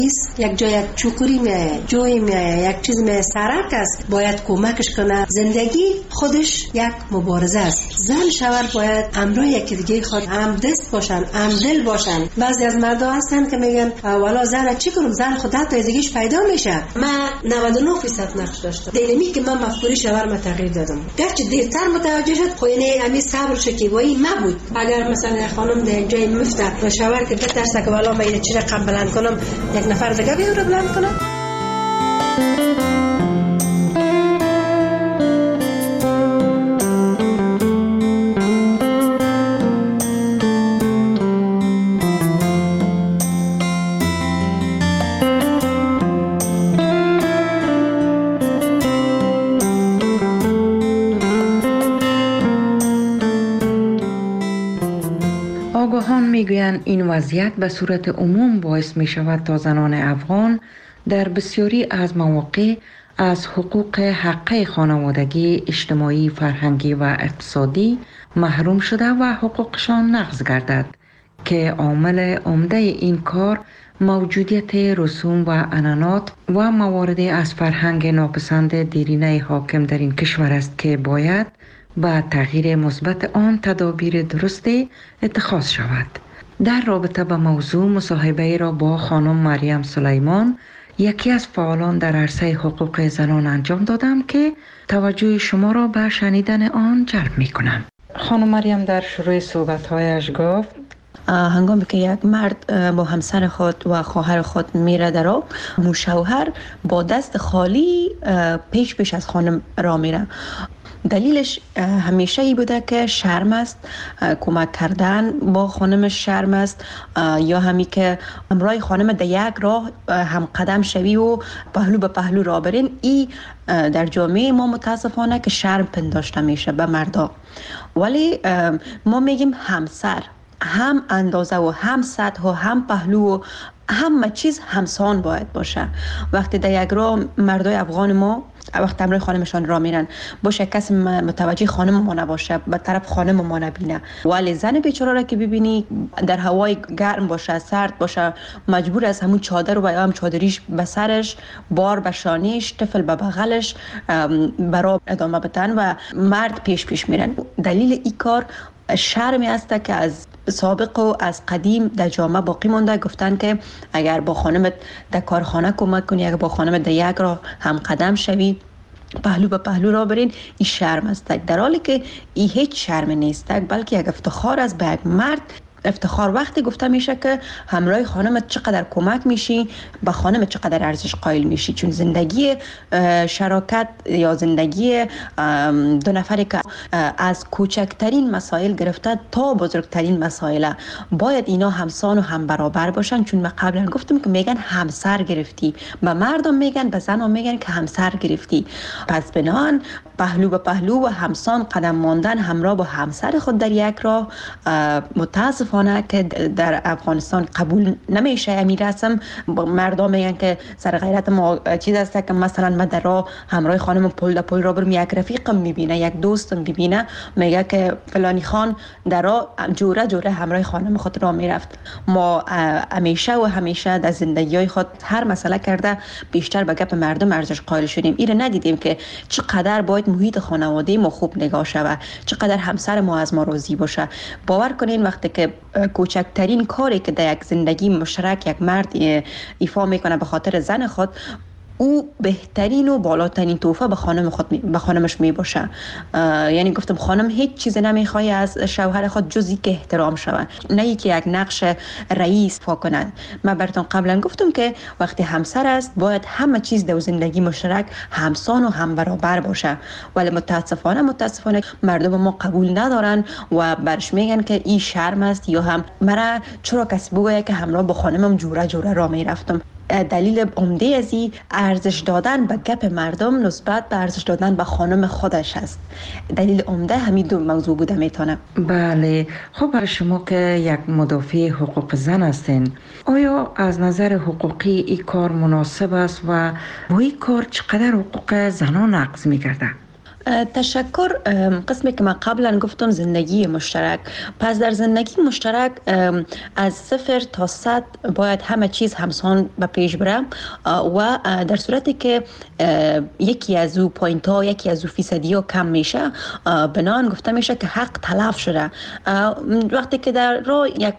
یک جای یک چوکوری میایه، جوی میایه، یک چیز میایه، سرک است، باید کمکش کنه. زندگی خودش یک مبارزه است. زن شوهر باید همراه یکی دیگه خود هم دست باشن، هم دل باشن. بعضی از مردا هستن که میگن والا زن چی کنم، زن خودت تا زندگیش پیدا میشه. من 99% نقش داشتم. دیدمی که من مفکوری شوهرم تغییر دادم. گرچه دیرتر متوجه شد، خو اینه امی صبر شکیبایی ما بود. اگر مثلا خانم در جای مفته و شوهر که بترسه که والا من یه چیز رقم بلند کنم، یک نفر دیگه بیاره بلند کنه. آگاهان میگویند این وضعیت به صورت عموم باعث می شود تا زنان افغان در بسیاری از مواقع از حقوق حقه خانوادگی، اجتماعی، فرهنگی و اقتصادی محروم شده و حقوقشان نقض گردد که عامل عمده این کار موجودیت رسوم و عنعنات و مواردی از فرهنگ ناپسند دیرینه حاکم در این کشور است که باید با تغییر مثبت آن تدابیر درستی اتخاذ شود. در رابطه با موضوع مصاحبه را با خانم مریم سلیمان، یکی از فعالان در عرصه حقوق زنان انجام دادم که توجه شما را به شنیدن آن جلب می کنم. خانم مریم در شروع صحبت‌هایش گفت هنگامی که یک مرد با همسر خود و خواهر خود میره درو، شوهر با دست خالی پیش از خانم را میره. دلیلش همیشه ای بوده که شرم است، کمک کردن با خانمش شرم است، یا همی که همراه خانم در یک راه هم قدم شوی و پهلو به پهلو را برین. ای در جامعه ما متاسفانه که شرم پنداشته میشه به مردا. ولی ما میگیم همسر هم اندازه و هم سطح و هم پهلو و همه چیز همسان باید باشه. وقتی در یک راه مردای افغان ما وقتی همراه خانمشان را میرن، باشه کسی متوجه خانم ما نباشه، به طرف خانم ما نبینه، ولی زن بیچاره را که ببینی در هوای گرم باشه، سرد باشه، مجبور از همون چادر و هم چادریش به سرش، بار به شانیش، طفل به بغلش برا ادامه بدن و مرد پیش میرن. دلیل این کار شرمی است که از سابق و از قدیم در جامعه باقی مونده. گفتن که اگر با خانمت در کارخانه کمک کنی، اگر با خانمت در یک راه هم قدم شوی، پهلو به پهلو را برین، این شرم است. در حالی که این هیچ شرم نیست، بلکه یک افتخار است به یک مرد. افتخار وقتی گفته میشه که همراه خانمت چقدر کمک میشی، به خانمت چقدر ارزش قائل میشی. چون زندگی شراکت یا زندگی دو نفری که از کوچکترین مسائل گرفته تا بزرگترین مسائل باید اینا همسان و هم برابر باشن. چون من قبلا گفتم که میگن همسر گرفتی، به مردم میگن، به زنان میگن که همسر گرفتی. پس بنان پهلو به پهلو و همسان قدم ماندن همراه با همسر خود در یک راه متاسفانه که در افغانستان قبول نمیشه. امی رسم مردم میگن که سر غیرت ما چیز است که مثلا من در راه همراه خانم پل را برم، یک رفیقم میبینه، یک دوستم میبینه، میگه که فلانی خان در راه جوره همراه خانم خود را میرفت. ما همیشه در زندگی‌های خود هر مسئله کرده بیشتر به گپ مردم ارزش قائل شدیم. ایره ندیدیم که چقدر باید محیط خانواده ما خوب نگاه شود، چقدر همسر ما از ما راضی باشه. باور کنین وقتی که کوچکترین کاری که در یک زندگی مشترک یک مرد ایفا میکنه به خاطر زن خود، او بهترین و بالاترین تحفه به خانمش میباشه. یعنی گفتم خانم هیچ چیز نمیخواد از شوهر خود جز که احترام شود، نه که یک نقش رئیس ایفا کند. من براتون قبلا گفتم که وقتی همسر است باید همه چیز در زندگی مشترک همسان و هم برابر باشه. ولی متاسفانه مردم ما قبول ندارن و برش میگن که این شرم است، یا هم مرا چرا کسی بگه که همراه با خانمم جوره را میرفتم. دلیل عمده از این ارزش دادن به گپ مردم نسبت به ارزش دادن به خانم خودش است. دلیل عمده همین دو موضوع بوده میتونه. بله. خب برای شما که یک مدافع حقوق زن هستین، آیا از نظر حقوقی این کار مناسب است و با این کار چقدر حقوق زنان نقض میگرده؟ تشکر. قسمی که من قبلا گفتم زندگی مشترک. پس در زندگی مشترک از 0 تا 100 باید همه چیز همسان به پیش بره و در صورتی که یکی از او پوینت ها، یکی از او فیصدی ها کم میشه، بنان گفته میشه که حق تلف شده. وقتی که در راه یک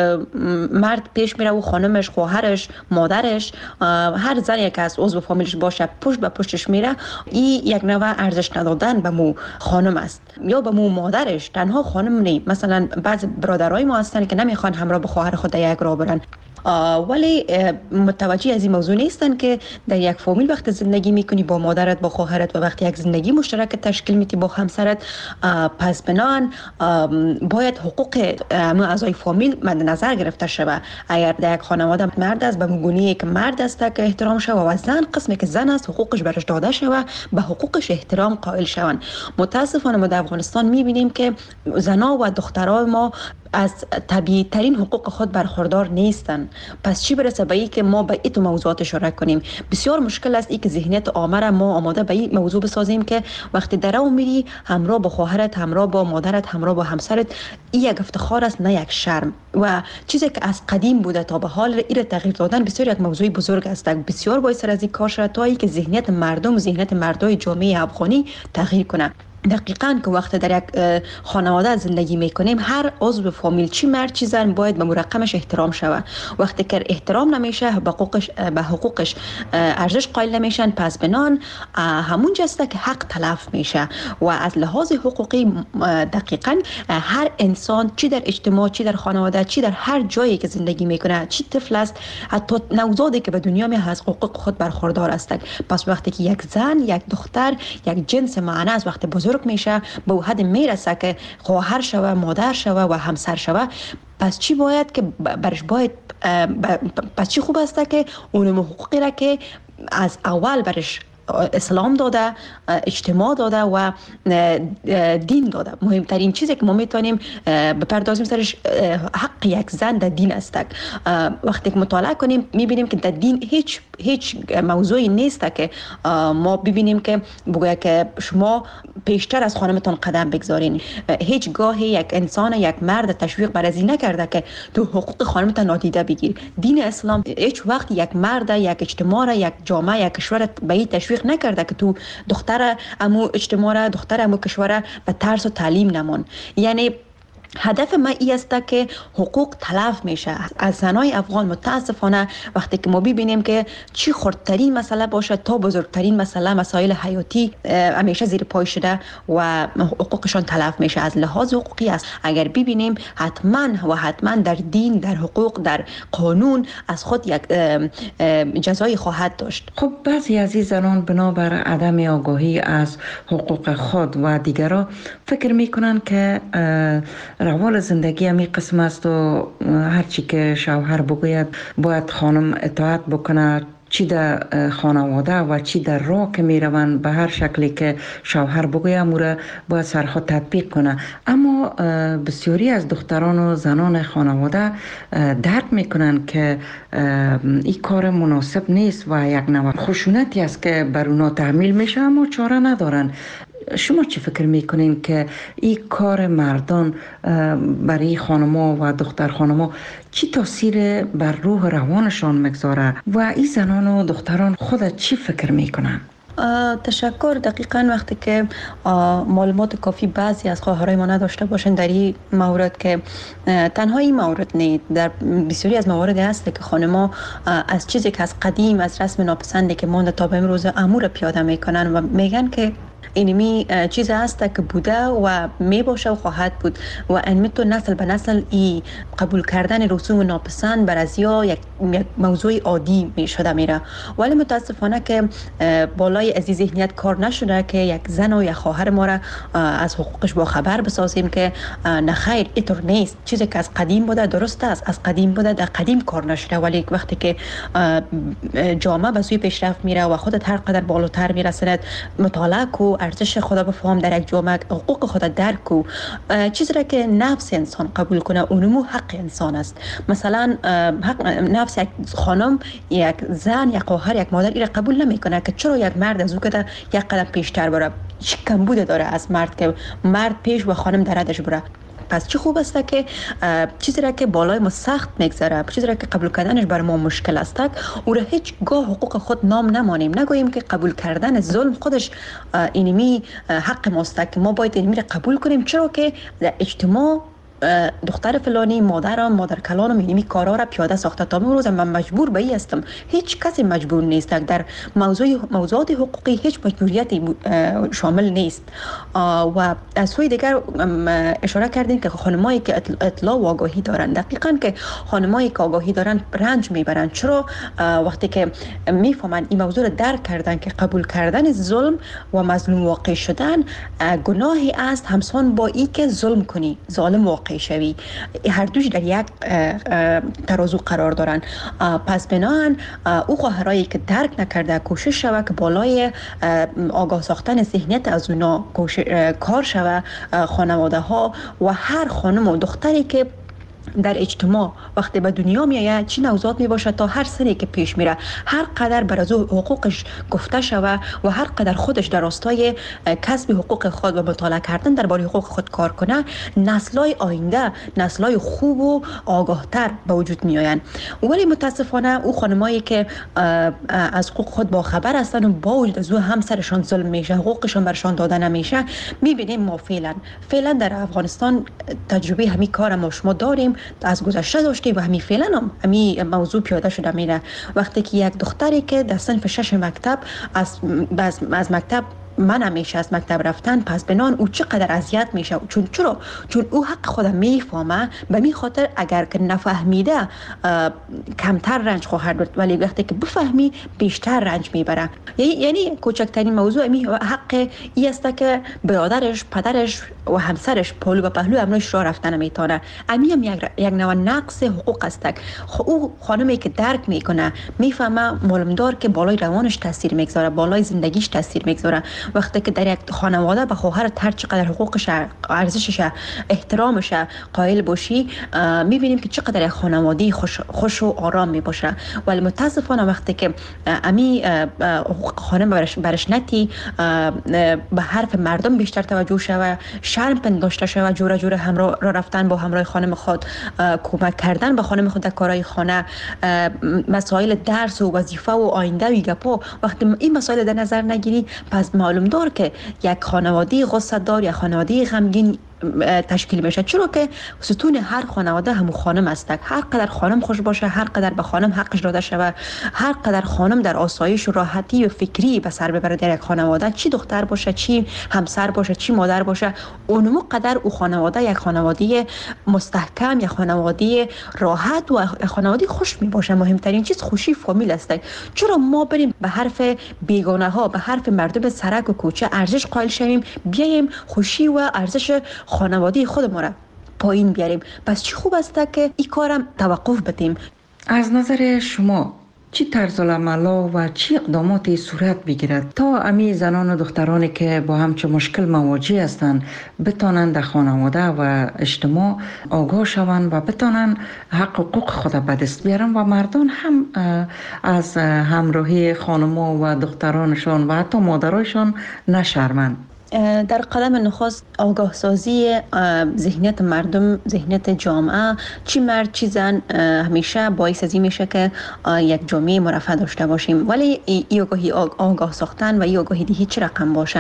مرد پیش میره و خانمش، خواهرش، مادرش، هر زنی که از عضو فامیلش باشه پشت به پشتش میره، این یک نوع ارزش ندادن به مو خانم است یا به مو مادرش. تنها خانم نی، مثلا بعض برادرای ما هستن که نمیخوان همراه به خواهر خود یک راه برن، ولی متوجه از این موضوع نیستن که در یک فامیل وقت زندگی میکنی با مادرت، با خواهرت، و وقتی یک زندگی مشترک تشکیل میدی با همسرت، پس بنان باید حقوق اعضای فامیل مد نظر گرفته شود. اگر در یک خانواده مرد است، به گونه‌ای که مرد است که احترام شود، و زن قسمی که زن است حقوقش برش داده شود، به حقوقش احترام قائل شوند. متاسفانه ما در افغانستان میبینیم که زنا و دخترای ما از طبیعی ترین حقوق خود برخوردار نیستن. پس چی برسه به این که ما به این موضوعات اشاره کنیم؟ بسیار مشکل است این که ذهنیت عامه را ما آماده به این موضوع بسازیم که وقتی در اون میری همراه با خواهرت، همراه با مادرت، همراه با همسرت، این یک افتخار است نه یک شرم. و چیزی که از قدیم بوده تا به حال این تغییر دادن بسیار یک موضوع بزرگ است. بسیار باید سر از این کار شد تا اینکه ذهنیت مردم، ذهنیت مردای جامعه افغانی تغییر کنه. دقیقاً که وقت در یک خانواده زندگی میکنیم، هر عضو فامیل، چی مرد چی زن، باید به مرقمش احترام شود. وقتی که احترام نمیشه، به حقوقش ارزش قائل نمیشن، پس بنان همون جسته که حق تلف میشه. و از لحاظ حقوقی دقیقاً هر انسان، چی در اجتماع، چی در خانواده، چی در هر جایی که زندگی میکنه، چی طفل است، حتی نوزادی که به دنیا میاد از حقوق خود برخوردار است. پس وقتی که یک زن، یک دختر، یک جنس معنیس وقتی بزرگ میشه، به حد میرسه که خواهر شوه، مادر شوه و همسر شوه، پس چی باید که برش باید پس چی خوب است که اون حقوقی را که از اول برش اسلام داده، اجتماع داده و دین داده. مهمترین چیزی که ما میتونیم بپردازیم سرش حق یک زن در دین است. وقتی که مطالعه کنیم میبینیم که در دین هیچ موضوعی نیست که ما ببینیم که بگوید که شما پیشتر از خانمتان قدم بگذارین. هیچ گاهی یک انسان، یک مرد تشویق بر از این نکرده که تو حقوق خانمت نادیده بگیر. دین اسلام هیچ وقت یک مرد، یک اجتماع، یک جامعه، یک کشور به این تشویق نکرده که تو دختر امو اجتماع، دختر امو کشور به ترس و تعلیم نمون. یعنی هدف ما این است که حقوق تلف میشه از زنای افغان. متاسفانه وقتی که ما ببینیم که چی خردترین مسئله باشه تا بزرگترین مسائل حیاتی همیشه زیر پای شده و حقوقشان تلف میشه. از لحاظ حقوقی است اگر ببینیم حتما در دین، در حقوق، در قانون از خود یک جزایی خواهد داشت. خب بعضی از این زنان بنابر عدم آگاهی از حقوق خود و دیگران فکر میکنن که روال زندگی همی قسم است و هرچی که شوهر بگوید باید خانم اطاعت بکنه، چی در خانواده و چی در راه که می روند به هر شکلی که شوهر بگوید موره باید سرها تطبیق کنه. اما بسیاری از دختران و زنان خانواده درک میکنن که این کار مناسب نیست و یک نوع خشونتی است که بر اونا تحمیل میشه، اما چاره ندارن. شما چی فکر میکنین که این کار مردان برای خانما و دختر خانما چی تاثیر بر روح روانشان میگذاره و این زنان و دختران خود چی فکر میکنن؟ تشکر. دقیقاً وقتی که معلومات کافی بعضی از خواهرای ما نداشته باشن در این مورد، که تنها این مورد نیست، در بسیاری از موارد هست که خانما از چیزی که از قدیم، از رسم ناپسندی که مونده تا به امروز امور پیاده میکنن و میگن که اینمی چیز هست که بوده و می باشه و خواهد بود و انمی تو نسل به نسل ای قبول کردن رسوم ناپسند بر از یا یک موضوع عادی می شده میره. ولی متاسفانه که بالای از این ذهنیت کار نشده که یک زن و یک خواهر ما را از حقوقش با خبر بسازیم که نه خیر، اینطور نیست. چیزی که از قدیم بوده درست است، از قدیم بوده، در قدیم کار نشده. ولی وقتی که جامعه به سوی پیشرفت میره و خودت هر قدر بالاتر میرسند، مطالعه کو، ارزش خدا بفهم، در یک جامعه حقوق خدا درک کو، چیزی را که نفس انسان قبول کنه، اونمو حق انسان است. مثلا حق نفس یک خانم، یک زن، یک خواهر، یک مادر این را قبول نمیکنه که چرا یک مرد از او که یک قدم پیشتر بره. چی کمبود داره از مرد که مرد پیش و خانم در ردش بره. پس چه خوب است که چیزی را که بالای ما سخت میگذره، چیزی را که قبول کردنش بر ما مشکل است، او را هیچ گاه حقوق خود نام نمانیم، نگوییم که قبول کردن ظلم خودش اینمی حق ماست که ما باید اینمی را قبول کنیم، چرا که در اجتماع دختر فلانی مادر کلانم اینمی کارا را پیاده ساخته. تا امروز من مجبور به این هستم، هیچ کسی مجبور نیست، در موضوعات حقوقی هیچ مجبوریتی شامل نیست. و از سوی دیگر اشاره کردین که خانمایی که اطلاع و آگاهی دارن، دقیقاً که خانمایی که آگاهی دارن رنج میبرن. چرا؟ وقتی که میفهمن این موضوع را درک کردن که قبول کردن ظلم و مظلوم واقع شدن گناهی است همسان با این که ظلم کنی، ظالم واقع شوی، هر دوش در یک ترازو قرار دارن. پس بناهن او خواهرایی که درک نکرده کوشش شوه که بالای آگاه ساختن ذهنیت از اونا کار شوه. خانواده ها و هر خانم و دختری که در اجتماع وقتی به دنیا میایه چی نوزاد میباشه تا هر سری که پیش میره هر قدر بر از حقوقش گفته شوه و هر قدر خودش در راستای کسب حقوق خود و مطالعه کردن درباره حقوق خود کار کنه، نسل‌های آینده نسل‌های خوب و آگاه‌تر به وجود میآیند. ولی متاسفانه او خانمایی که از حقوق خود با خبر هستن و با وجود از او همسرشان ظلم میشه، حقوقشان برشان داده نمیشه، میبینیم ما فعلا در افغانستان تجربه همین کار ما شما داریم، از گذشته داشتیم و همین فعلا هم همین موضوع پیاده شده میره. وقتی که یک دختری که در صنف 6 مکتب از مکتب من میشه از مکتب رفتن، پس بنان او چقدر اذیت میشه. چون او حق خودم میفهمه، به می خاطر اگر که نفهمیده کمتر رنج خواهد بود، ولی وقتی که بفهمی بیشتر رنج میبره. یعنی کوچکترین موضوع می حق ای است که برادرش، پدرش و همسرش پهلو به پهلو امروز راه رفتن نمیتونه. هم یک نوع نقص حقوق است. او خانمی که درک میکنه میفهمه معلومدار که بالای روانش تاثیر میگذاره، بالای زندگیش تاثیر میگذاره. وقتی که در یک خانواده به خواهر هر چقدر حقوقش، ارزشش، احترامش قائل باشی، میبینیم که چقدر یک خانواده خوش و آرام میباشه. ولی متاسفانه وقتی که امی حقوق خانم برش نتی، به حرف مردم بیشتر توجه شوه، شرم پنداشته شوه، جوره همراه رفتن با همراه خانم خود، کمک کردن به خانم خود در کارهای خانه، مسائل درس و وظیفه و آینده و گپا، وقتی این مسائل در نظر نگیری، پس معلوم دار که یک خانواده غصه دار یا خانواده غمگین تشکیل میشه. چرا که ستون هر خانواده همون خانم است. هر قدر خانم خوش باشه، هر قدر به خانم حقش داده شود، هر قدر خانم در آسایش و راحتی و فکری به سر ببره در یک خانواده، چی دختر باشه، چی همسر باشه، چی مادر باشه، اونمو قدر او خانواده یک خانواده مستحکم، یک خانواده راحت و خانواده خوش می باشه. مهمترین چیز خوشی فامیل است. چرا ما بریم به حرف بیگانه ها، به حرف مردم سرک و کوچه ارزش قائل شویم، بیایم خوشی و ارزش خانواده خودمون را پایین بیاریم؟ پس چی خوب است که این کارم توقف بدیم. از نظر شما چی طرز العمل و چی اقداماتی صورت بگیرد تا امی زنان و دخترانی که با همچه مشکل مواجه هستند بتانند در خانواده و اجتماع آگاه شوند و بتانند حقوق خود به دست بیارن و مردان هم از همراهی خانما و دخترانشان و حتی مادرایشان نشرمند؟ در قدم نخست آگاه سازی ذهنیت مردم، ذهنیت جامعه، چی مرد چی زن، همیشه باعث از این میشه که یک جامعه مرفه داشته باشیم. ولی این آگاهی آگاه ساختن و این آگاهی دیگه چه رقم باشه؟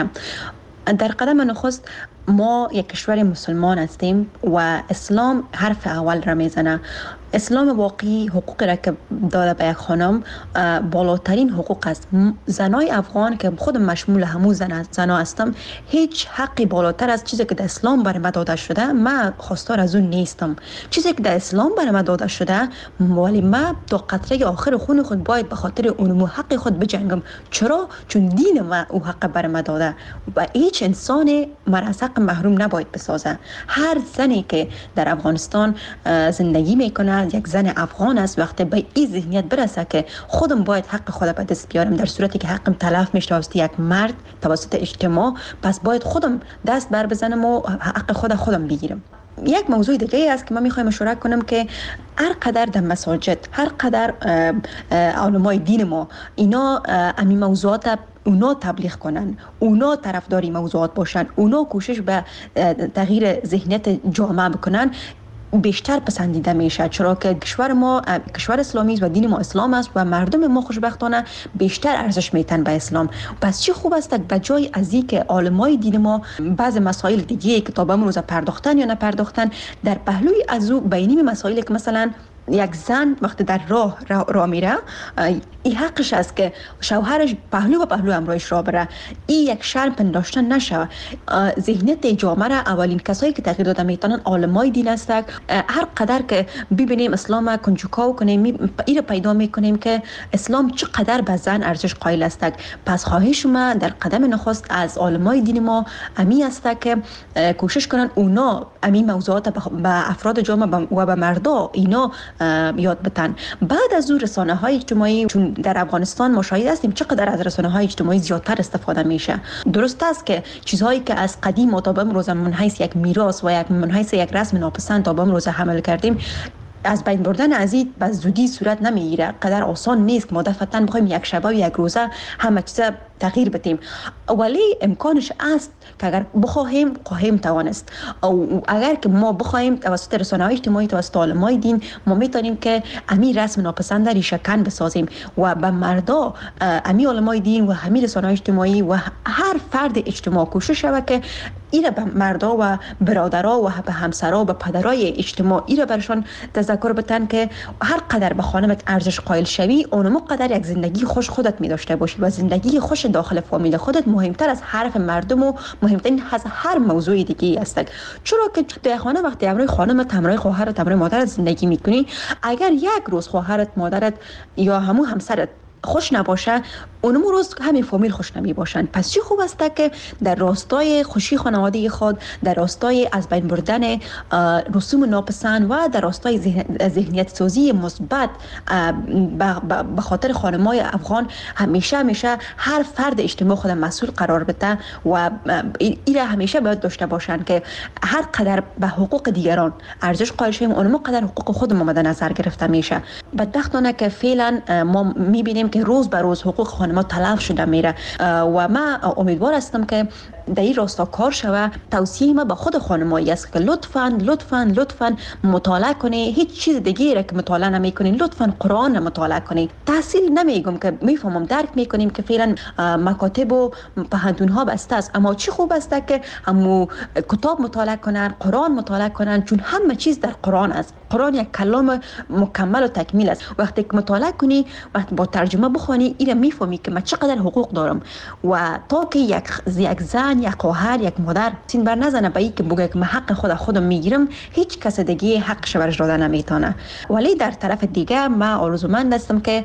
در قدم نخست ما یک کشور مسلمان هستیم و اسلام حرف اول را میزنه. اسلام واقعی حقوقی را که داده به یک خانم بالاترین حقوق است. زنای افغان که خودم مشمول همون زنا هستم، هیچ حقی بالاتر از چیزی که در اسلام برای ما داده شده من خواستار از اون نیستم. چیزی که در اسلام برای ما داده شده، ولی من تا قطره آخر خون خود باید به خاطر اون حق خود بجنگم. چرا؟ چون دین ما او حق برای ما داده و هیچ انسان مرزق محروم نباید بسازه. هر زنی که در افغانستان زندگی میکنه یک زن افغان است. وقتی به این ذهنیت برسه که خودم باید حق خودم به دست بیارم، در صورتی که حقم تلف میشه توسط یک مرد توسط اجتماع، پس باید خودم دست بر بزنم و حق خودم بگیرم. یک موضوع دیگه است که من میخوایم اشاره کنم که هر قدر در مساجد، هر قدر علمای دین ما اینا امی موضوعات اونا تبلیغ کنن، اونا طرفداری موضوعات باشن، اونا کوشش به تغییر ذهنیت جامعه بکنن، بیشتر پسندیده میشه، چرا که کشور ما کشور اسلامی است و دین ما اسلام است و مردم ما خوشبختانه بیشتر ارزش میتن به اسلام. پس چی خوب است به جای از اینکه عالمای دین ما بعض مسائل دیگه که تا به امروز پرداختن یا نپرداختن، در پهلوی از او بینی مسائلی که مثلا یک زن وقتی در راه میره، این حقش است که شوهرش پهلو و پهلو امرایش را بره. این یک شرم پنداشتن نشه. ذهنیت جامعه را اولین کسایی که تغییر داده میتونن علمای دین است. هر قدر که ببینیم اسلام کنجکاو کنیم، این پیدا میکنیم که اسلام چقدر به زن ارزش قائل است. پس خواهش ما در قدم نخست از علمای دین ما امی است که کوشش کنن اونا امی موضوعات به افراد جامعه و به مردا اینا یاد بتن. بعد از اون رسانه‌های اجتماعی، چون در افغانستان ما شاهد هستیم چقدر از رسانه‌های اجتماعی زیادتر استفاده میشه. درست است که چیزهایی که از قدیم تا به امروز من حیث یک میراث و یک من حیث یک رسم ناپسند تا به امروز حمل کردیم، از بین بردن از این به زودی صورت نمیگیره. قدر آسان نیست که ما دفعتاً بخوایم یک شبه و یک روزه همه چیز تغییر بدیم، ولی امکانش است که اگر بخواهیم توانست. او اگر که ما بخواهیم توسط رسانه‌های اجتماعی، توسط علمای دین، ما میتونیم که امی رسم ناپسند ریشه کن بسازیم و به مردا امی علمای دین و همین رسانه‌های اجتماعی و هر فرد اجتماع کوشش شود که ایره به مردا و برادرها و به همسرها و به پدرای اجتماع ایره برشان تذکر بدن که هر قدر به خانمت ارزش قائل شوی، اونم قدر یک زندگی خوش خودت می داشته باشی و زندگی خوش داخل فامیل خودت مهمتر از حرف مردم و مهمترین از هر موضوع دیگه است. چرا که در خانه وقتی امروی خانمت، امروی خواهرت، امروی مادرت زندگی میکنی، اگر یک روز خواهرت، مادرت یا همسرت خوش نباشه، اونم روز همین فامیل خوش نمی باشن. پس چی خوب است که در راستای خوشی خانواده خود، در راستای از بین بردن رسوم ناپسند و در راستای ذهنیت سازی مثبت به خاطر خانمای افغان همیشه هر فرد اجتماع خود مسئول قرار بده و ایره همیشه باید داشته باشن که هر قدر به حقوق دیگران ارزش قائل شیم، اونم قدر حقوق خودمون مد نظر گرفته میشه. بدبختانه که فعلا ما میبینیم که روز به روز حقوق خانم‌ها تلف شده میره و من امیدوار هستم که در این راستا کار شوه. توصیه ما به خود خانمایی است که لطفاً مطالعه کنی. هیچ چیز دیگه را که مطالعه نمی‌کنین، لطفاً قرآن را مطالعه کنی. تحصیل نمیگم که میفهمم، درک میکنیم که فعلا مکاتب و پهنتون‌ها بسته است، اما چی خوب است که همو کتاب مطالعه کنن، قرآن مطالعه کنن، چون همه چیز در قرآن است. قرآن یک کلام مکمل و تکمیل است. وقتی که مطالعه کنی، وقتی با ترجمه بخونی، اینا میفهمی که من چقدر حقوق دارم و تا که یک زن، یک خواهر، یک مادر سین بر نزنه به این که بگه که من حق خودم میگیرم، هیچ کس دیگه حقش برش داده نمیتونه. ولی در طرف دیگه من آرزومند هستم که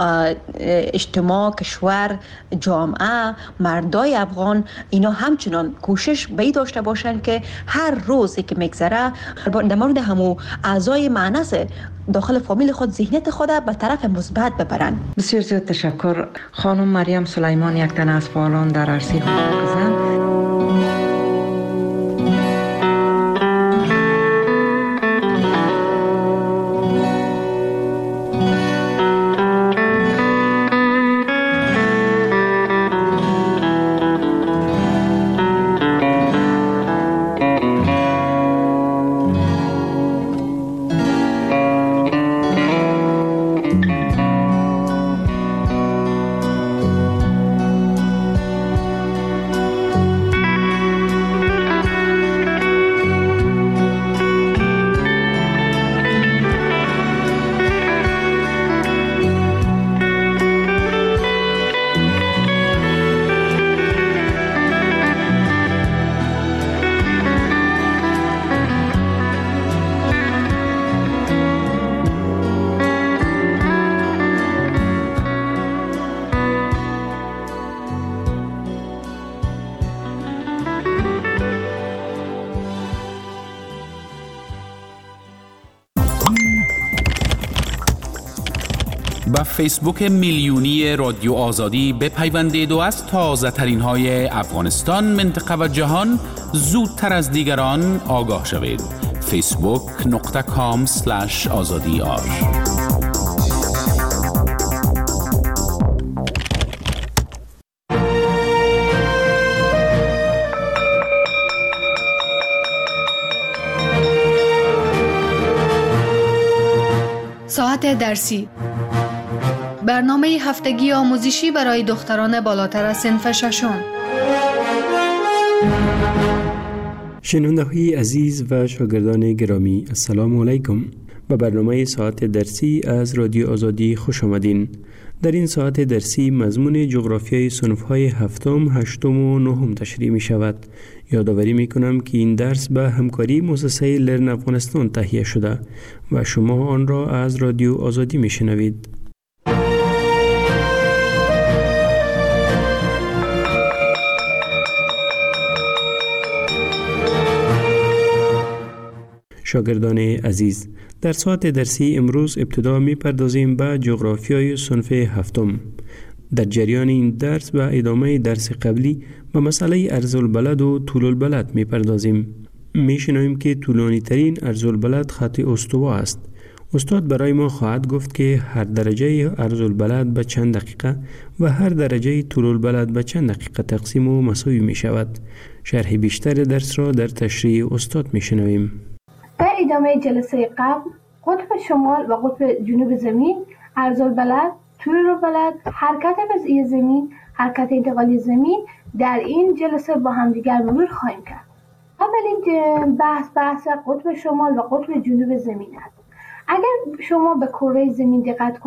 اجتماع، کشور، جامعه، مردای افغان اینا همچنان کوشش به این داشته باشن که هر روزی که میگذره در مورد همو اعضای معنس داخل فامیل خود ذهنیت خود به طرف مثبت ببرن. بسیار زیاد تشکر خانم مریم سلیمان، یک تن از فعالان در عرصه حقوق زن. با فیسبوک میلیونی رادیو آزادی بپیوندید و از تازه ترین های افغانستان، منطقه و جهان زودتر از دیگران آگاه شوید. facebook.com/azadiar. ساعت درسی، برنامه هفتگی آموزشی برای دختران بالاتر از صنف ششم. شنونده‌های عزیز و شاگردان گرامی، السلام علیکم. به برنامه ساعت درسی از رادیو آزادی خوش آمدین. در این ساعت درسی مضمون جغرافیای صنف‌های هفتم، هشتم و نهم تشریح می شود. یادآوری می کنم که این درس به همکاری مؤسسه لرن افغانستان تهیه شده و شما آن را از رادیو آزادی می شنوید. شاگردان عزیز، در ساعت درسی امروز ابتدا می پردازیم به جغرافیای صنف هفتم. در جریان این درس و ادامه درس قبلی به مسئله ارض‌البلد و طول البلد می پردازیم. می شنویم که طولانی ترین ارض‌البلد خط استوا است. استاد برای ما خواهد گفت که هر درجه ارض‌البلد به چند دقیقه و هر درجه طول البلد به چند دقیقه تقسیم و مساوی می شود. شرح بیشتر درس را در تشریح استاد می شنویم. در ادامه جلسه قبل قطب شمال و قطب جنوب زمین، ارض‌البلد، طول البلد، حرکت وضعی زمین، حرکت انتقالی زمین در این جلسه با همدیگر مرور خواهیم کرد. اولین بحث قطب شمال و قطب جنوب زمین است. اگر شما به کره زمین دقت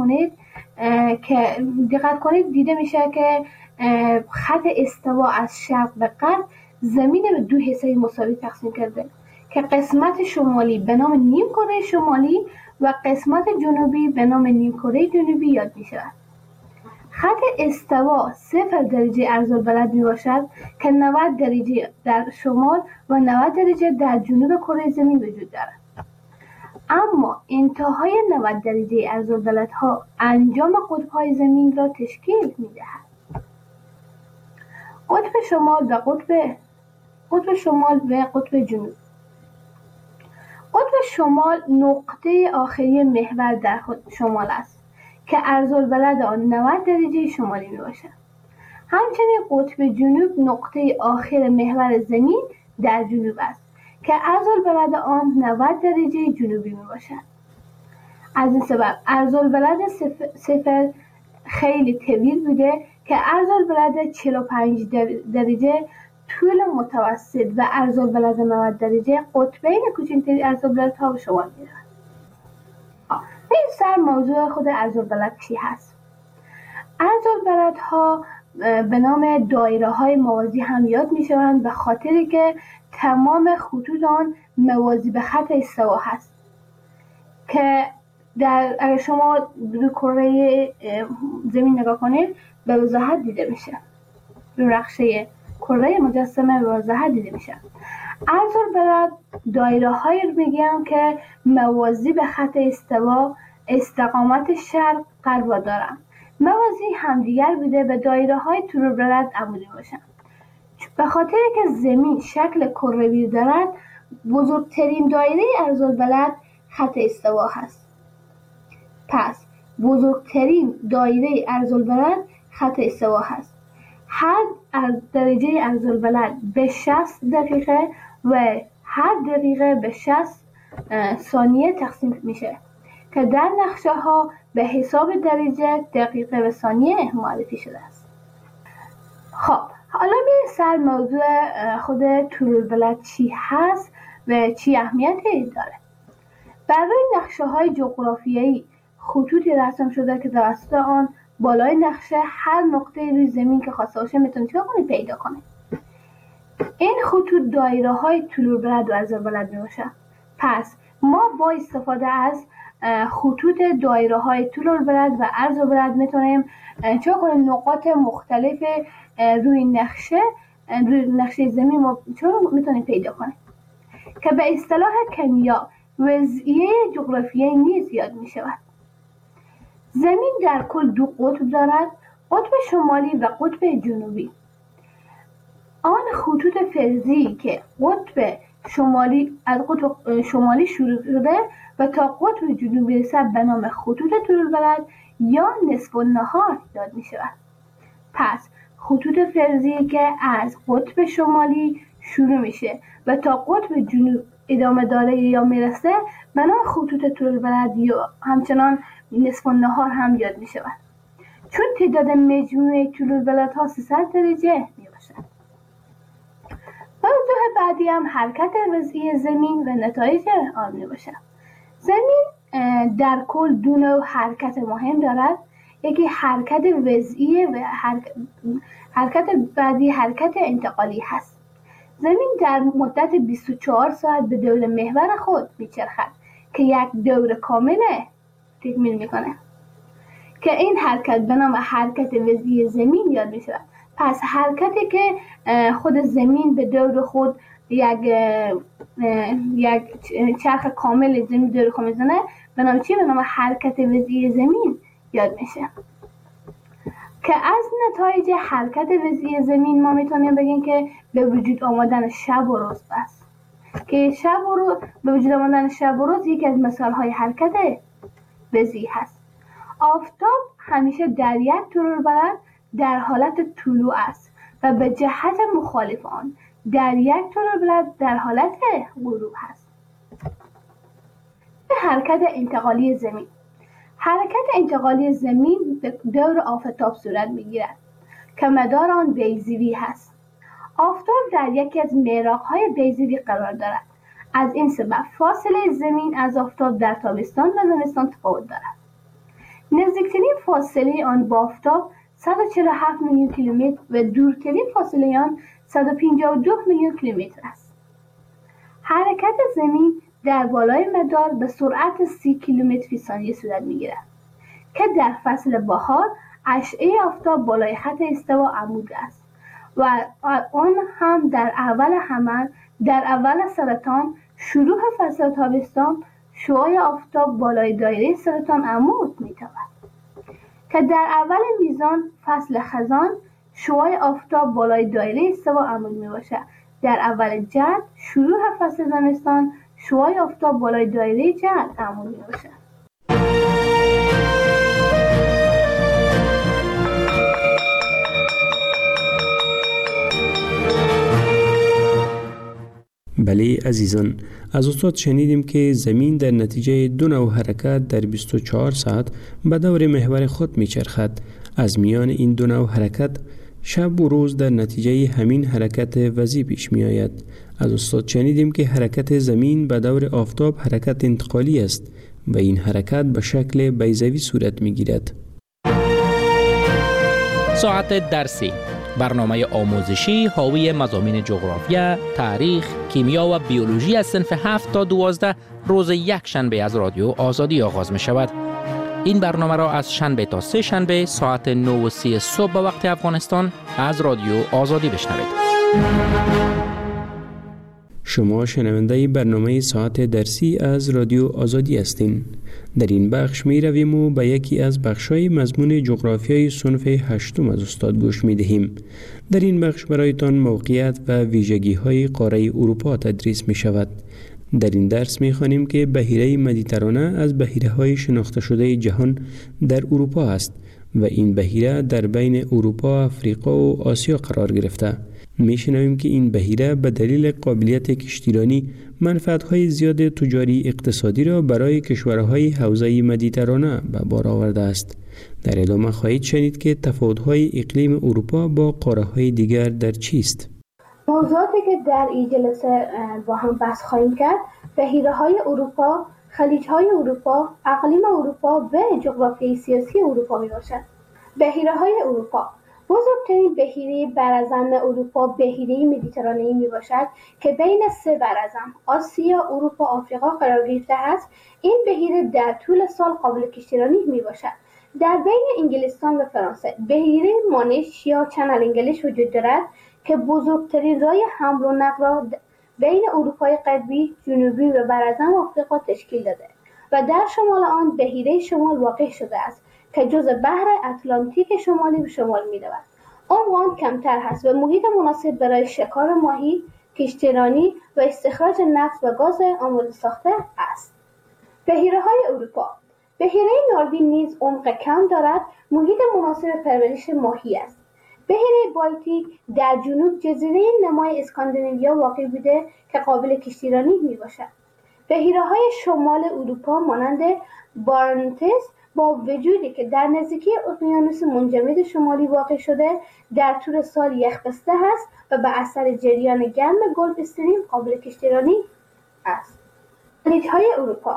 کنید دیده میشه که خط استوا از شرق به غرب زمین به دو حصه مساوی تقسیم کرده که قسمت شمالی به نام نیم کره شمالی و قسمت جنوبی به نام نیم کره جنوبی یاد می شود. خط استوا 0 درجه ارض‌البلد می باشد که 90 درجه در شمال و 90 درجه در جنوب کره زمین وجود دارد. اما انتهای 90 درجه ارض‌البلدها انجام قطب‌های زمین را تشکیل می دهد. قطب شمال و قطب جنوب. قطب شمال نقطه آخری محور در شمال است که ارض‌البلد آن 90 درجه شمالی می باشد. همچنین قطب جنوب نقطه آخر محور زمین در جنوب است که ارض‌البلد آن 90 درجه جنوبی می باشد. از این سبب ارض‌البلد 0 خیلی طویل بوده که ارض‌البلد 45 درجه طول متوسط و ارض‌البلد 90 درجه قطبین کوچکترین ارض‌البلدها به شمار می‌رود. این سر موضوع خود ارض‌البلد چی هست؟ ارض‌البلدها به نام دایره‌های موازی هم یاد می‌شوند به خاطری که تمام خطوط آن موازی به خط استوا هست که اگر شما رو کره زمین نگاه کنید به وضاحت دیده میشه. رو نقشه کره مجسمه به وضاحت دیده میشه. ارض‌البلد دایره‌هایی رو میگم که موازی به خط استوا استقامت شرق غرب دارن. موازی همدیگر بوده به دایره‌های طول البلد عمودی باشن. به خاطر که زمین شکل کروی دارد بزرگترین دایره ارض‌البلد خط استوا هست. پس بزرگترین دایره ارض‌البلد خط استوا هست. هر درجه ارض‌البلد به 60 دقیقه و هر دقیقه به 60 ثانیه تقسیم میشه که در نقشه ها به حساب درجه دقیقه و ثانیه معرفی شده است. خب حالا به سر موضوع خود طول البلد چی هست و چی اهمیتی داره. برای نقشه های جغرافیایی خطوطی رسم شده که توسط آن بالای نقشه هر نقطه روی زمین که خواسته باشه میتونید چه کنید پیدا کنید. این خطوط دایره های طول البلد و ارض‌البلد میباشه. پس ما با استفاده از خطوط دایره های طول البلد و ارض‌البلد میتونیم چه کنیم نقاط مختلف روی نقشه زمین ما میتونیم پیدا کنیم که به اصطلاح کیمیا وضعیه جغرافیایی نیز یاد میشود. زمین در کل دو قطب دارد، قطب شمالی و قطب جنوبی. آن خطوط فرضی که قطب قطب شمالی شروع شده و تا قطب جنوبی رسد به نام خطوط طول‌البلد یا نصف النهار یاد می شود. پس خطوط فرضی که از قطب شمالی شروع میشه و تا قطب جنوب ادامه داره یا میرسه به نام خطوط طول‌البلد یا همچنان نصف النهار هم یاد می شود. چون تعداد مجموعه طول‌البلدها 300 درجه می باشد. موضوع بعدی هم حرکت وضعی زمین و نتایج آن می باشد. زمین در کل دو نوع حرکت مهم دارد. یکی حرکت وضعی و حرکت بعدی حرکت انتقالی هست. زمین در مدت 24 ساعت به دور محور خود میچرخد که یک دور کامل تکمیل میکنه که این حرکت به نام حرکت وضعی زمین یاد میشود. پس حرکتی که خود زمین به دور خود یک چرخ کامل زمین دور خود میزنه به نام چی؟ به نام حرکت وضعی زمین یاد میشه. که از نتایج حرکت وضعی زمین ما میتونیم بگیم که به وجود آمدن شب و روز است که به وجود آمدن شب و روز یکی از مثالهای حرکت وضعی هست. آفتاب همیشه در یک طول‌البلد در حالت طلوع است و به جهت مخالف آن در یک طول‌البلد در حالت غروب هست. به حرکت انتقالی زمین. حرکت انتقالی زمین به دور آفتاب صورت میگیرد که مدار آن بیضوی هست. آفتاب در یکی از محراق‌های بیضوی قرار دارد. از این سبب فاصله زمین از آفتاب در تابستان و زمستان تفاوت دارد. نزدیکترین فاصله آن با آفتاب 147 میلیون کیلومتر و دورترین فاصله آن 152 میلیون کیلومتر است. حرکت زمین در بالای مدار به سرعت 30 کیلومتر فی ثانیه صورت میگیرد که در فصل بهار اشعه آفتاب بالای خط استوا عمود است و آن هم در اول سرطان شروع فصل تابستان شعاع آفتاب بالای دایره سرطان عمود میتابد که در اول میزان فصل خزان شعاع آفتاب بالای دایره استوا عمود میباشد. در اول جد شروع فصل زمستان شعاع آفتاب بالای دایره جد عمود میباشد. بله عزیزان، از استاد شنیدیم که زمین در نتیجه دو نوع حرکت در 24 ساعت به دور محور خود میچرخد. از میان این دو نوع حرکت شب و روز در نتیجه همین حرکت وضعی پیش می آید. از استاد شنیدیم که حرکت زمین به دور آفتاب حرکت انتقالی است و این حرکت به شکل بیضوی صورت می گیرد. ساعت درسی، برنامه آموزشی حاوی مضامین جغرافیا، تاریخ، کیمیا و بیولوژی از صنف 7 تا 12 روز یک شنبه از رادیو آزادی آغاز می شود. این برنامه را از شنبه تا سه شنبه ساعت 9:30 صبح به وقت افغانستان از رادیو آزادی بشنوید. شما شنونده برنامه ساعت درسی از رادیو آزادی هستین. در این بخش می رویم و به یکی از بخش‌های مضمون جغرافیای صنف 8 از استاد گوش می دهیم. در این بخش برایتان موقعیت و ویژگی‌های قاره اروپا تدریس می شود. در این درس می خوانیم که بحیره مدیترانه از بحیره‌های شناخته شده جهان در اروپا است و این بحیره در بین اروپا، افریقا و آسیا قرار گرفته. می شنویم که این بحیره به دلیل قابلیت کشتیرانی منفعت‌های زیاد تجاری اقتصادی را برای کشورهای حوزه مدیترانه به بار آورده است. در ادامه خواهید شنید که تفاوت‌های اقلیم اروپا با قاره‌های دیگر در چیست. موضوعاتی که در این جلسه با هم بحث خواهیم کرد بحیره‌های اروپا، خلیج‌های اروپا، اقلیم اروپا و جغرافیای سیاسی اروپا میباشد. بحیره‌های اروپا بزرگترین بحیره براعظم اروپا بحیره مدیترانه‌ای میباشد که بین سه براعظم آسیا، اروپا، آفریقا قرار گرفته است. این بحیره در طول سال قابل کشتیرانی میباشد. در بین انگلستان و فرانسه بحیره مانش یا چنل انگلیش وجود دارد که بزرگترین راه حمل و نقل را بین اروپای غربی، جنوبی و براعظم آفریقا تشکیل داده و در شمال آن بحیره شمال واقع شده است که جزء بحر اتلانتیک شمالی به شمال می‌رود. عمق آن کمتر است و محیط مناسب برای شکار ماهی، کشتیرانی و استخراج نفت و گاز آماده ساخته است. بحیره‌های اروپا. بحیره ناروین نیز عمق کم دارد، محیط مناسب پرورش ماهی است. بحیره بالتیک در جنوب جزیره نمای اسکاندیناویا واقع بوده که قابل کشتیرانی میباشد. بحیره‌های شمال اروپا مانند بارنتس با وجودی که در نزدیکی اقیانوس منجمد شمالی واقع شده در طول سال یخبسته است و به اثر جریان گرم گلف استریم قابل کشتیرانی است. خلیج‌های اروپا.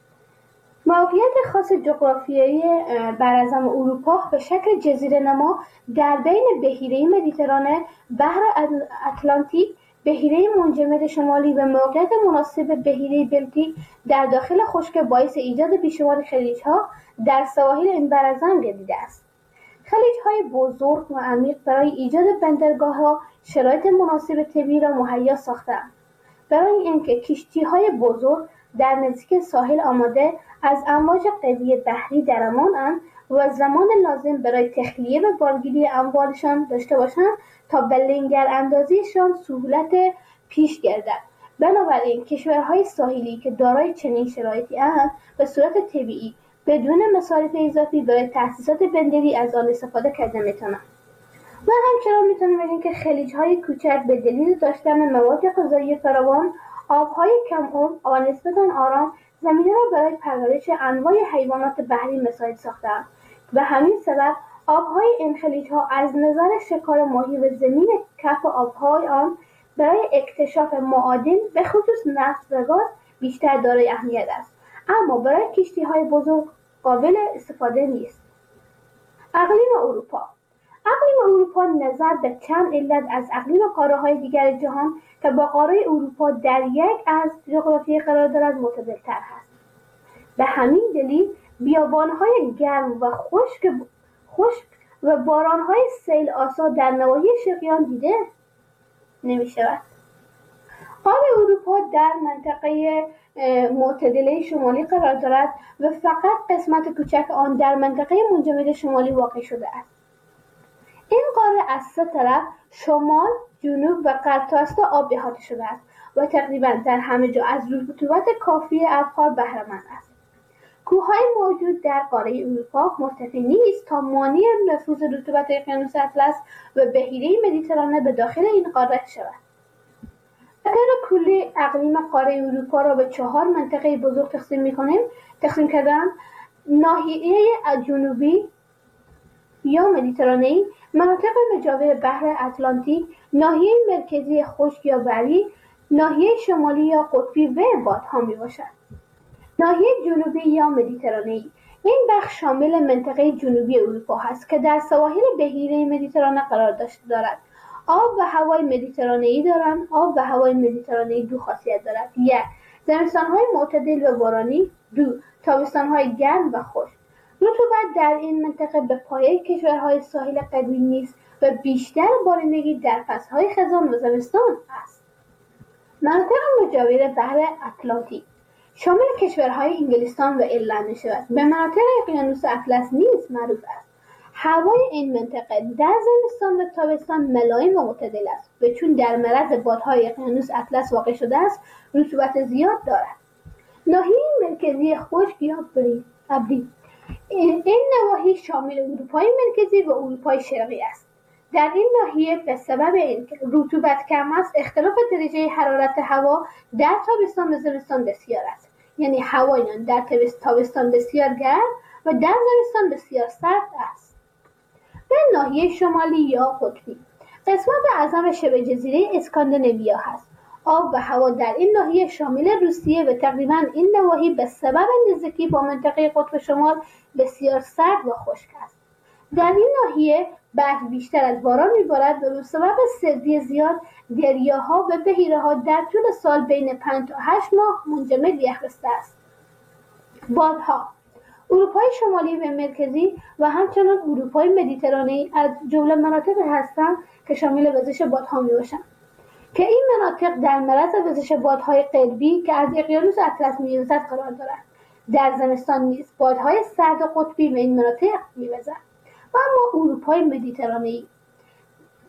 موقعیت خاص جغرافیایی براعظم اروپا به شکل جزیره‌نما در بین بحیره مدیترانه، بحر اتلانتیک، بحیره منجمد شمالی و موقعیت مناسب بحیره بلتیک در داخل خشک باعث ایجاد بیشمار خلیج‌ها در سواحل این براعظم گردیده است. خلیج‌های بزرگ و عمیق برای ایجاد بندرگاه‌ها شرایط مناسب طبیعی را مهیا ساخته‌اند. برای اینکه کشتی‌های بزرگ در نزدیک ساحل آماده از امواج قوی بحری در امان‌اند و زمان لازم برای تخلیه و بارگیری اموالشان داشته باشند تا به لنگراندازیشان سهولت پیش گردد. بنابراین کشورهای ساحلی که دارای چنین شرایطی اند به صورت طبیعی بدون مصارف اضافی برای تأسیسات بندری از آن استفاده کرده میتونند. و همچنان میتونیم بگیم که خلیج‌های کوچک به دلیل داشتن مواد غذایی فراوان، آب‌های کم عمق و نسبتاً آرام زمینه را برای پرورش انواع حیوانات بحری مساعد ساخته‌اند. به همین سبب آب‌های این خلیج‌ها از نظر شکار ماهی و زمین کف آب‌های آن برای اکتشاف معادن به خصوص نفت و گاز بیشتر دارای اهمیت است، اما برای کشتی‌های بزرگ قابل استفاده نیست. اقلیم اروپا. اقلیم اروپا نظر به چند علت از اقلیم قاره‌های دیگر جهان که با قاره اروپا در یک از جغرافیایی قرار دارد معتدل‌تر است. به همین دلیل بیابان‌های گرم و خشک و باران‌های سیل آسا در نواحی شرقی آن دیده نمی‌شود. قاره اروپا در منطقه معتدله شمالی قرار دارد و فقط قسمت کوچک آن در منطقه منجمد شمالی واقع شده است. این قاره از سه طرف شمال، جنوب و غرب تا استا آب احاطه شده است و تقریباً در همه جا از رطوبت کافی ابخار بهره‌مند است. کوه‌های موجود در قاره اروپا مرتفع نیست تا مانع نفوذ رطوبت اقیانوس اطلس و بحیره مدیترانه به داخل این قاره شود. به طور کلی اقلیم قاره اروپا را به 4 منطقه بزرگ تقسیم کردن: ناحیه جنوبی یا مدیترانه‌ای، مناطق مجاور بحر اتلانتیک، ناحیه مرکزی خشک یا بری، ناحیه شمالی یا قطبی و بادها میباشد. ناحیه جنوبی یا مدیترانه‌ای این بخش شامل منطقه جنوبی اروپا است که در سواحل بحیره مدیترانه قرار دارد. آب و هوای مدیترانه‌ای دارند. آب و هوای مدیترانه‌ای دو خاصیت دارد: 1. زمستان‌های معتدل و بارانی، 2. تابستان‌های گرم و خشک. رطوبت در این منطقه به پایه کشورهای ساحل قطبی نیست و بیشتر بارندگی در فصل‌های خزان و زمستان است. مناطق مجاور بحر اتلانتیک شامل کشورهای انگلستان و ایرلند می‌شود. به مناطق اقیانوس اطلس نیز معروف است. هوای این منطقه در زمستان و تابستان ملایم و معتدل است و چون در معرض بادهای اقیانوس اطلس واقع شده است، رطوبت زیاد دارد. ناحیه مرکزی خشک یا ابری این نواحی شامل اروپای مرکزی و اروپای شرقی است. در این ناحیه به سبب اینکه رطوبت کم است، اختلاف درجه حرارت هوا در تابستان و زمستان بسیار است. یعنی هوای در تابستان بسیار گرم و در زمستان بسیار سرد است. به ناحیه شمالی یا قطبی قسمت اعظم شبه جزیره اسکاندیناویا هست. آب و هوا در این ناحیه شامل روسیه و تقریباً این نواحی به سبب نزدیکی با منطقه قطب شمال بسیار سرد و خشک است. در این ناحیه برف بیشتر از باران میبارد و به سبب سردی زیاد دریاها و بحیره‌ها در طول سال بین 5 تا 8 ماه منجمد یخبسته است. بادها اروپای شمالی و مرکزی و همچنین اروپای مدیترانه‌ای از جمله مناطقی هستند که شامل وزش بادها میباشند که این مناطق در معرض وزش بادهای غربی که از اقیانوس اطلس میوزد قرار دارند. در زمستان نیز بادهای سرد قطبی به این مناطق میوزد. و اما اروپای مدیترانه‌ای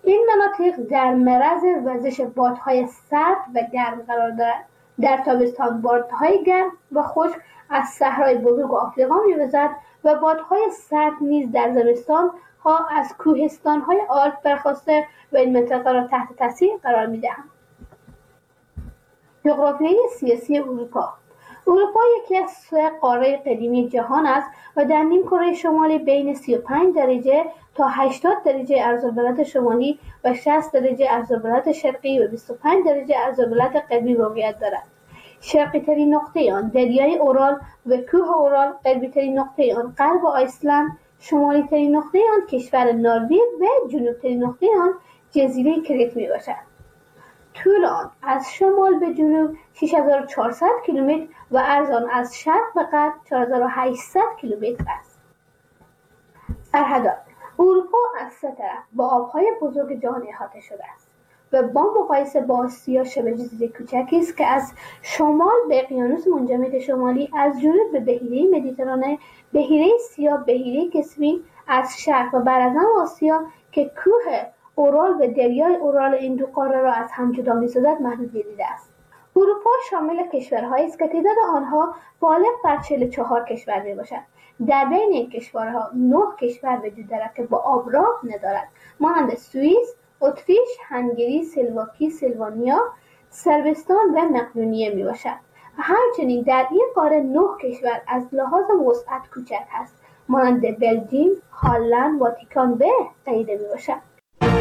این مناطق در معرض وزش بادهای سرد و گرم قرار دارد. در تابستان بادهای گرم و خشک از صحرای بزرگ آفریقا می‌وزد و بادهای سرد نیز در زمستان ها از کوهستان های آلپ برخاسته و این منطقه را تحت تاثیر قرار می‌دهند. جغرافیای سیاسی اروپا یکی از سه قاره قدیمی جهان است و در نیمکره شمالی بین 35 درجه تا 80 درجه عرض‌البلد شمالی و 60 درجه عرض‌البلد شرقی و 25 درجه عرض‌البلد غربی واقعیت دارد. شرقی ترین نقطه آن دریای اورال و کوه اورال، غربی ترین نقطه آن غرب آیسلند، شمالی ترین نقطه آن کشور نروژ و جنوب ترین نقطه آن جزیره کریت می باشد. طول آن از شمال به جنوب 6400 کیلومتر و عرض آن از شرق به غرب 4800 کیلومتر است. سرحدات اروپا از سه طرف با آبهای بزرگ جهان احاطه شده است و با مقایسه با آسیا شبه جزیره کوچکی است که از شمال به اقیانوس منجمد شمالی، از جنوب به بحیره مدیترانه، بحیره سیاه، بحیره کسپین، از شرق و براعظم آسیا که کوه اورال و دریای اورال این دو قاره را از هم جدا می‌سازد محدود گردیده است. اروپا شامل کشورهایی است که تعداد آنها بالغ بر 44 کشور میباشد. در بین این کشورها 9 کشور وجود دارد که با آب راه ندارد، مانند سوئیس، اتریش، هنگری، سلواکی، سلوانیا، صربستان و مقدونیه میباشد. همچنین در این قاره 9 کشور از لحاظ وسعت کوچک است، مانند بلژیم، هلند، واتیکان و غیره میباشد.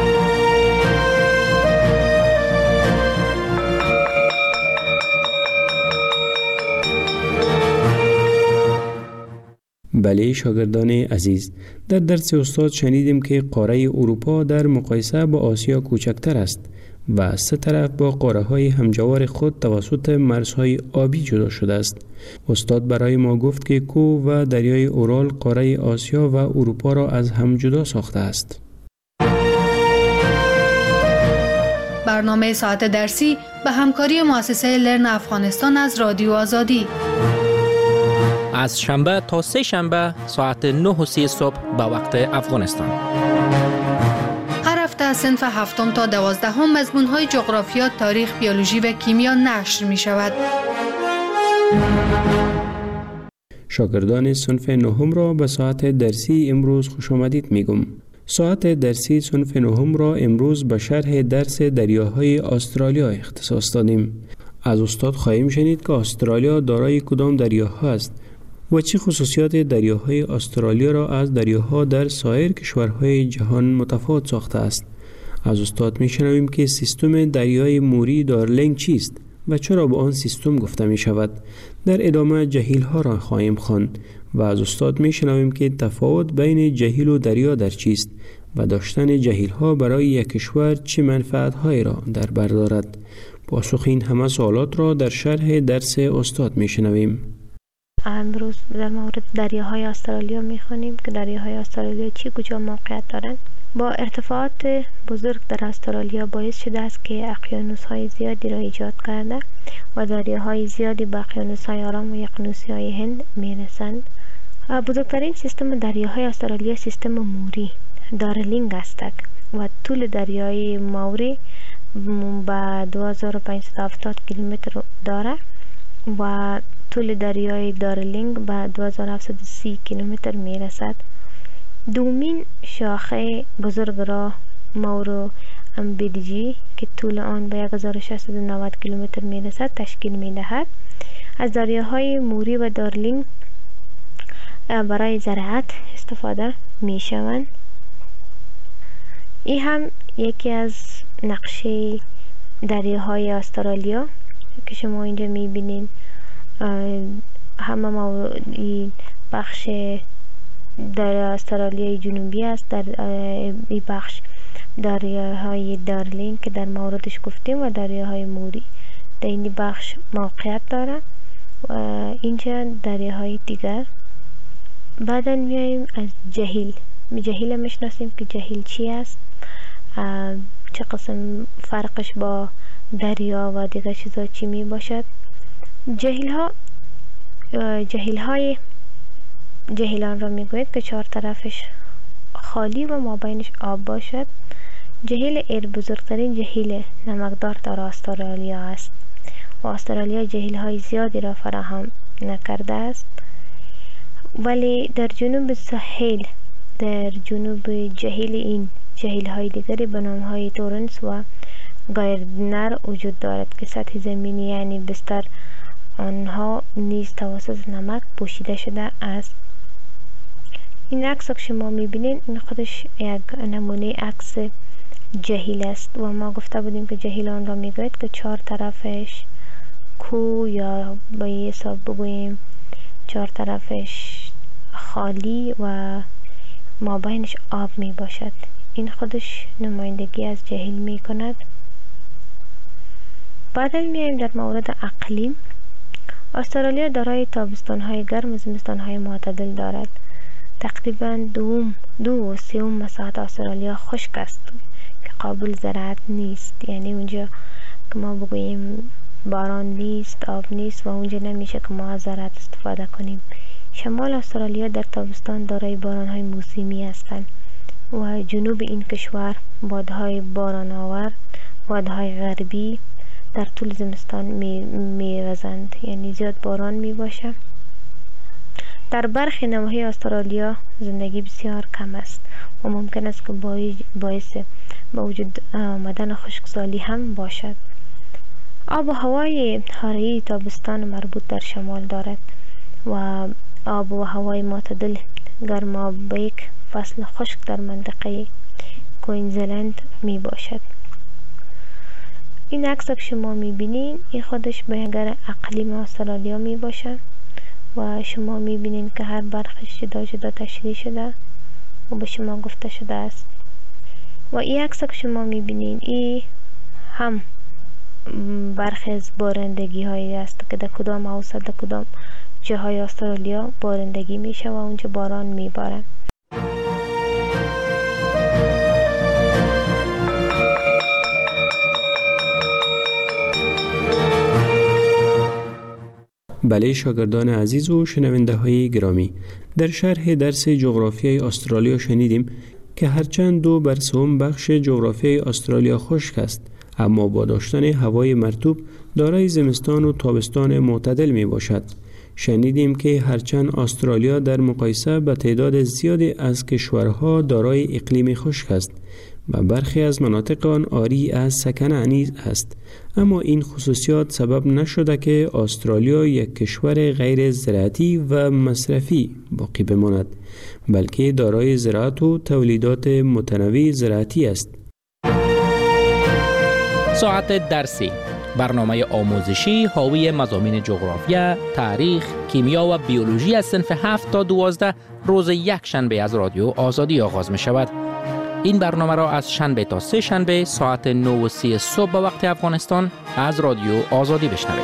بله شاگردان عزیز، در درس استاد شنیدیم که قاره اروپا در مقایسه با آسیا کوچکتر است و سه طرف با قاره های همجوار خود توسط مرزهای آبی جدا شده است. استاد برای ما گفت که کوه و دریای اورال قاره آسیا و اروپا را از هم جدا ساخته است. برنامه ساعت درسی به همکاری مؤسسه لرن افغانستان از رادیو آزادی از شنبه تا سه شنبه ساعت 9:30 صبح به وقت افغانستان. هر هفته از صنف 7 تا 12 مضمون‌های جغرافیا، تاریخ، بیولوژی و کیمیا نشر می شود. شاگردان صنف 9 را به ساعت درسی امروز خوش آمدید میگم. ساعت درسی صنف 9 را امروز به شرح درس دریاهای استرالیا اختصاص دادیم. از استاد خواهیم شنید که استرالیا دارای کدام دریاها است و چه خصوصیات دریاهای استرالیا را از دریاها در سایر کشورهای جهان متفاوت ساخته است. از استاد میشنویم که سیستم دریای موری دارلینگ چیست و چرا به آن سیستم گفته می شود. در ادامه جهیل ها را خواهیم خواند و از استاد میشنویم که تفاوت بین جهیل و دریا در چیست و داشتن جهیل ها برای یک کشور چه منفعت هایی را در بر دارد. پاسخ این همه سوالات را در شرح درس استاد میشنویم. امروز در مورد دریاهای استرالیا میخوانیم که دریاهای استرالیا چی کجا موقعیت دارند. با ارتفاعات بزرگ در استرالیا باعث شده است که اقیانوس‌های زیادی را ایجاد کرده و دریاهای زیادی به اقیانوس‌های آرام و اقیانوس‌های هند میرسند. بزرگترین سیستم دریاهای استرالیا سیستم موری دارلینگ است و طول دریای موری به 2570 کیلومتر دارد و طول دریای دارلینگ به 2730 کیلومتر می رسد. دومین شاخه بزرگ را مورو امبیدجی که طول آن به 1690 کیلومتر می رسد تشکیل می دهد. از دریاهای موری و دارلینگ برای زراعت استفاده می شوند. این هم یکی از نقشه دریاهای استرالیا که شما اینجا می بینید. همه بخش در استرالیای جنوبی است. در این بخش دریاهای دارلینگ که در موردش گفتیم و دریاهای موری در این بخش موقعیت داره و اینجا دریاهای دیگر. بعدا میاییم از جهیل میشناسیم که جهیل چی است، چه قسم فرقش با دریا و دیگر چیزا چی می باشد. جهیلان را میگوید که 4 طرفش خالی و مابینش آب باشد. جهیل ایر بزرگترین جهیل نمکدار در استرالیا است و استرالیا جهیل های زیادی را فراهم نکرده است، ولی در جنوب ساحل، در جنوب جهیل این جهیل های دیگری به نام های تورنس و گایردنر وجود دارد که سطح زمینی یعنی بستر آنها نیز توسط نمک پوشیده شده است. این عکس که شما میبینید این خودش یک نمونه عکس جهیل است و ما گفته بودیم که جهیل آن را میگوید که 4 طرفش کوه یا به حساب بگوییم 4 طرفش خالی و مابینش آب می باشد. این خودش نمایندگی از جهیل می کند. بعد میایم در مورد اقلیم. استرالیا دارای تابستان‌های گرم و زمستان‌های معتدل دارد. تقریباً 2/3 مساحت استرالیا خشک است که قابل زراعت نیست، یعنی اونجا که ما بگوییم باران نیست، آب نیست و اونجا نمیشه که ما از زراعت استفاده کنیم. شمال استرالیا در تابستان دارای باران‌های موسمی هستند و جنوب این کشور بادهای باران آور، بادهای غربی در طول زمستان می‌وزند، یعنی زیاد باران میباشه. در برخی نواحی استرالیا زندگی بسیار کم است و ممکن است که باعث به وجود آمدن خشکسالی هم باشد. آب و هوای حاره تابستان مربوط در شمال دارد و آب و هوای معتدل گرما به یک فصل خشک در منطقه کوینزلند می باشد. این عکس که شما می بینید این خودش بیانگر اقلیم استرالیا می باشد و شما می بینید که هر برخش جدا جدا تشریح شده و به شما گفته شده است. و این عکس که شما می بینید این هم برخی از بارندگی هایی است که در کدام اوسط در کدام جاهای استرالیا بارندگی میشه و اونجا باران میباره. بله شاگردان عزیز و شنونده های گرامی، در شرح درس جغرافیای استرالیا شنیدیم که هرچند 2/3 بخش جغرافیای استرالیا خشک است، اما با داشتن هوای مرطوب دارای زمستان و تابستان معتدل می باشد. شنیدیم که هرچند استرالیا در مقایسه با تعداد زیادی از کشورها دارای اقلیم خشک است و برخی از مناطق آن عاری از سکنه نیز است، اما این خصوصیات سبب نشده که استرالیا یک کشور غیر زراعتی و مصرفی باقی بماند، بلکه دارای زراعت و تولیدات متنوع زراعتی است. ساعت درسی، برنامه آموزشی حاوی مضامین جغرافیا، تاریخ، کیمیا و بیولوژی از صنف 7 تا 12 روز یک شنبه از رادیو آزادی آغاز می شود. این برنامه را از شنبه تا 3 شنبه ساعت 9:30 صبح به وقت افغانستان از رادیو آزادی بشنوید.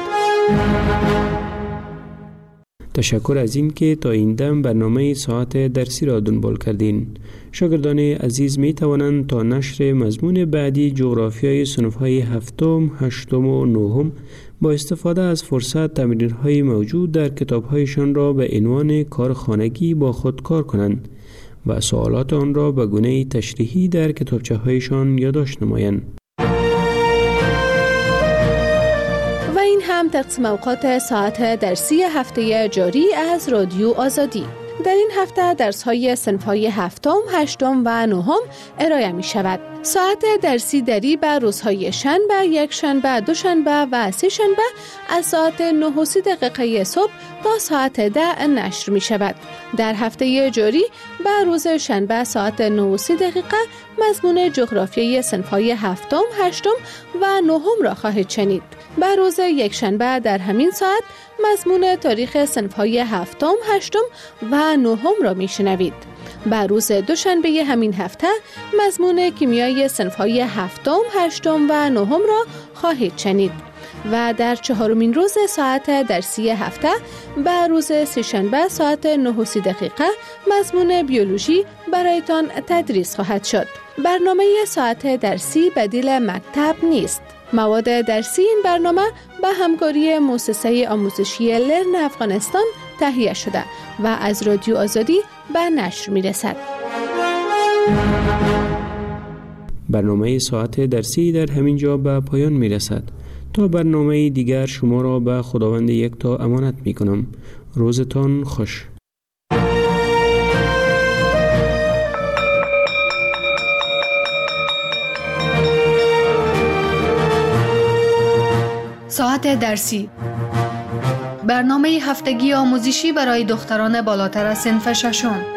تشکر از این که تا این دم برنامه ساعت درسی را دنبال کردین. شاگردان عزیز می توانند تا نشر مضمون بعدی جغرافیای صنف‌های 7، 8 و 9 با استفاده از فرصت تمرین‌های موجود در کتاب‌هایشان را به عنوان کار خانگی با خود کار کنند و سوالات آن را به گونه تشریحی در کتابچه‌هایشان یادداشت نمایند. و این هم تقسیم اوقات ساعت درسی هفته جاری از رادیو آزادی. در این هفته درس‌های صنف‌های 7، 8 و 9 ارائه می‌شود. ساعت درسی دری بر روزهای شنبه، یک شنبه، دوشنبه و سه شنبه از ساعت 9:30 صبح تا ساعت 10 نشر می‌شود. در هفته جاری بر روز شنبه ساعت 9:30 مضمون جغرافیای صنف‌های 7، 8 و 9 را خواهید شنید. بر روز یک شنبه در همین ساعت مضمون تاریخ صنف‌های 7، 8 و 9 را میشنوید. بر روز دوشنبه همین هفته مضمون کیمیای صنف‌های 7، 8 و 9 را خواهید شنید. و در 4مین روز ساعت درسی هفته بر روز سه‌شنبه ساعت 9:30 مضمون بیولوژی برایتان تدریس خواهد شد. برنامه ساعت درسی بدیل مکتب نیست. مواد درسی این برنامه به همکاری مؤسسه آموزشی لرن افغانستان تهیه شده و از رادیو آزادی به نشر می‌رسد. برنامه ساعت درسی در همین جا به پایان می رسد. تا برنامه دیگر شما را به خداوند یکتا امانت می کنم. روزتان خوش. ساعت درسی، برنامه هفتگی آموزشی برای دختران بالاتر از صنف ششم.